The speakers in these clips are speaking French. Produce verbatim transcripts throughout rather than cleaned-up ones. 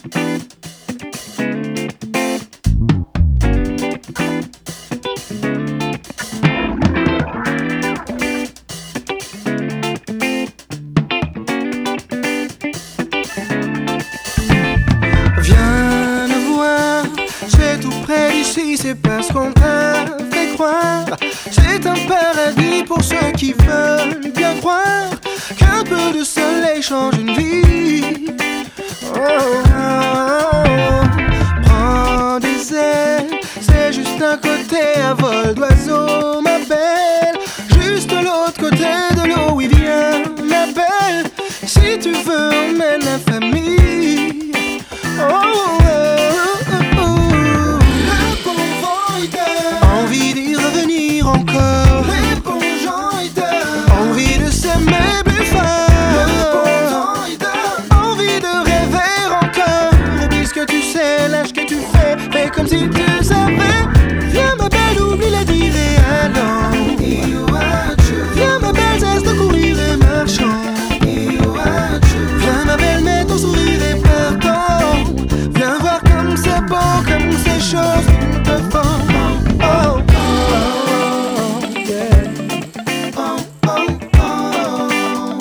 Viens le voir, c'est tout près d'ici, c'est parce qu'on t'a fait croire. C'est un paradis pour ceux qui veulent bien croire qu'un peu de soleil change une vie. Oh, oh, oh. Prends des ailes, c'est juste un côté à vol d'oiseau, ma belle. Juste l'autre côté de l'eau, oui viens, ma belle. Si tu veux, emmène la famille. Oh, oh, oh, oh, oh. Le bon vent est là. Envie d'y revenir encore. Les bons gens est là. Envie de s'aimer plus fort. Le bon vent est là. Envie de rêver encore. Oublie ce que tu sais, lâche que tu fais. Fais comme si tu savais. Viens ma belle, oublie la dire et allons. Viens ma belle, cesse de courir et marchons. Viens ma belle, mets ton sourire et partons. Viens voir comme c'est beau, comme ces choses qui te font. Oh, oh, oh, yeah. Oh, oh, oh.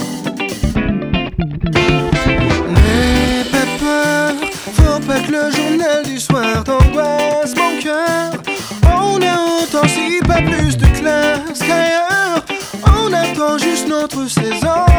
N'aie pas peur, faut pas que le journal du soir t'angoisse mon cœur. On a autant si pas plus de classe qu'ailleurs. On attend juste notre saison.